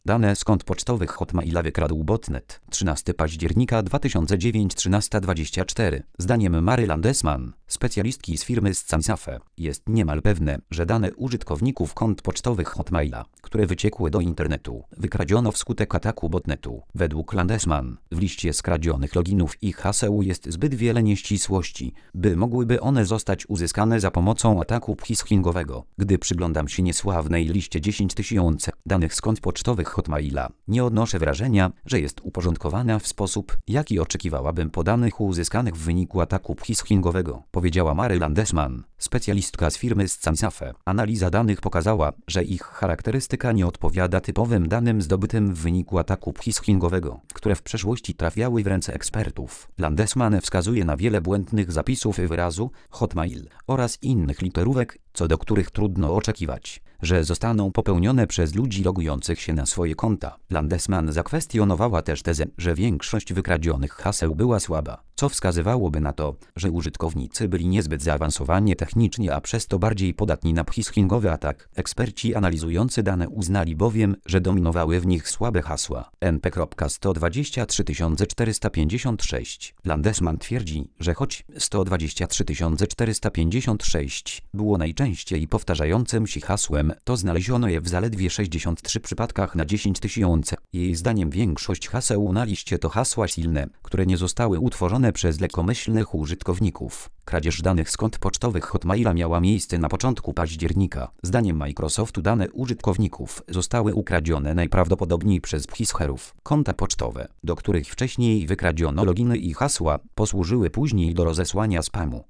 Dane z kont pocztowych Hotmaila wykradł botnet. 13 października 2009 13:24. Zdaniem Mary Landesman, specjalistki z firmy ScanSafe, jest niemal pewne, że dane użytkowników kont pocztowych Hotmaila, które wyciekły do internetu, wykradziono wskutek ataku botnetu. Według Landesman, w liście skradzionych loginów i haseł jest zbyt wiele nieścisłości, by mogłyby one zostać uzyskane za pomocą ataku phishingowego. Gdy przyglądam się niesławnej liście 10 000 danych z kont pocztowych Hotmaila, nie odnoszę wrażenia, że jest uporządkowana w sposób, jaki oczekiwałabym po danych uzyskanych w wyniku ataku phishingowego, powiedziała Mary Landesman, specjalistka z firmy ScanSafe. Analiza danych pokazała, że ich charakterystyka nie odpowiada typowym danym zdobytym w wyniku ataku phishingowego, które w przeszłości trafiały w ręce ekspertów. Landesman wskazuje na wiele błędnych zapisów wyrazu Hotmail oraz innych literówek, co do których trudno oczekiwać, że zostaną popełnione przez ludzi logujących się na swoje konta. Landesman zakwestionowała też tezę, że większość wykradzionych haseł była słaba, co wskazywałoby na to, że użytkownicy byli niezbyt zaawansowani technicznie, a przez to bardziej podatni na phishingowy atak. Eksperci analizujący dane uznali bowiem, że dominowały w nich słabe hasła np.123 456. Landesman twierdzi, że choć 123 456 było najczęściej powtarzającym się hasłem, to znaleziono je w zaledwie 63 przypadkach na 10 000. Jej zdaniem większość haseł na liście to hasła silne, które nie zostały utworzone przez lekkomyślnych użytkowników. Kradzież danych z kont pocztowych Hotmaila miała miejsce na początku października. Zdaniem Microsoftu dane użytkowników zostały ukradzione najprawdopodobniej przez phisherów. Konta pocztowe, do których wcześniej wykradziono loginy i hasła, posłużyły później do rozesłania spamu.